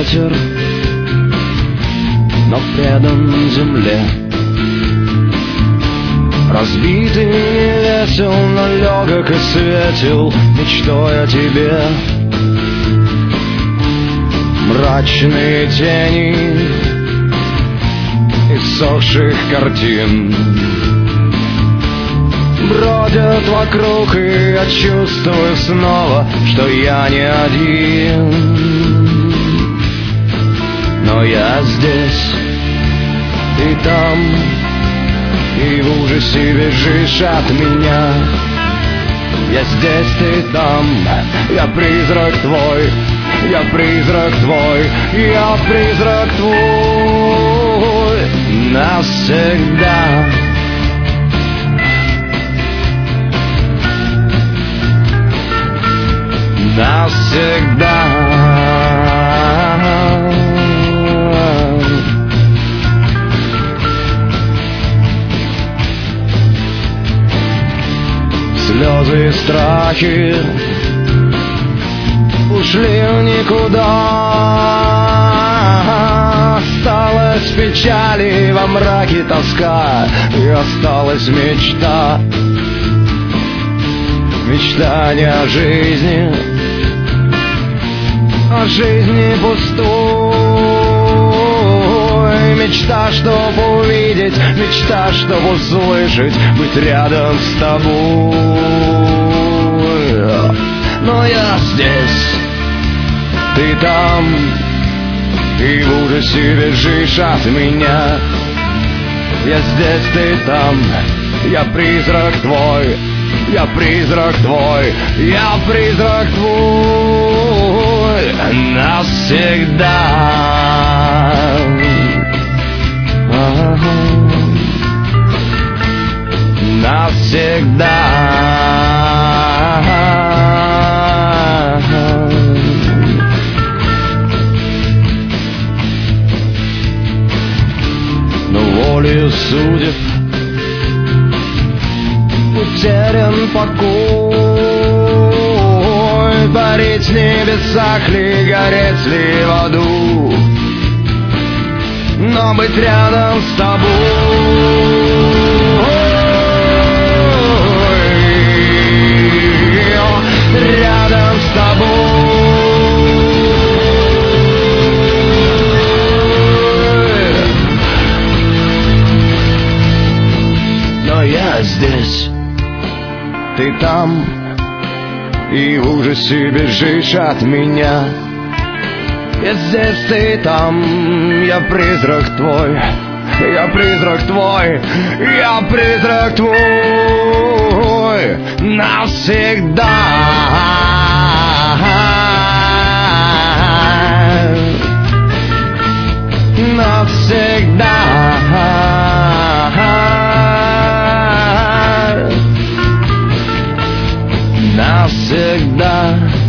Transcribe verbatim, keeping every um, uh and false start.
ветер, но предан земле. Разбитый не весел, но легок и светел мечтой о тебе. Мрачные тени иссохших картин бродят вокруг, и я чувствую снова, что я не один. Но я здесь, ты там, и в ужасе бежишь от меня. Я здесь, ты там, я призрак твой, я призрак твой, я призрак твой навсегда. Навсегда. Слезы и страхи ушли в никуда. Осталась печаль и во мраке тоска, и осталась мечта. Мечта не о жизни, о жизни пустой. Мечта, чтоб увидеть, мечта, чтоб услышать, быть рядом с тобой. Но я здесь, ты там, и в ужасе бежишь от меня. Я здесь, ты там, я призрак твой, я призрак твой, я призрак твой навсегда. Навсегда. Но волею судеб утерян покой. Парить в небесах ли, гореть ли в аду, но быть рядом с тобой. Рядом с тобой. Но я здесь, ты там, и в ужасе бежишь от меня. Я здесь, ты там, я призрак твой, я призрак твой, я призрак твой навсегда. Навсегда. Навсегда.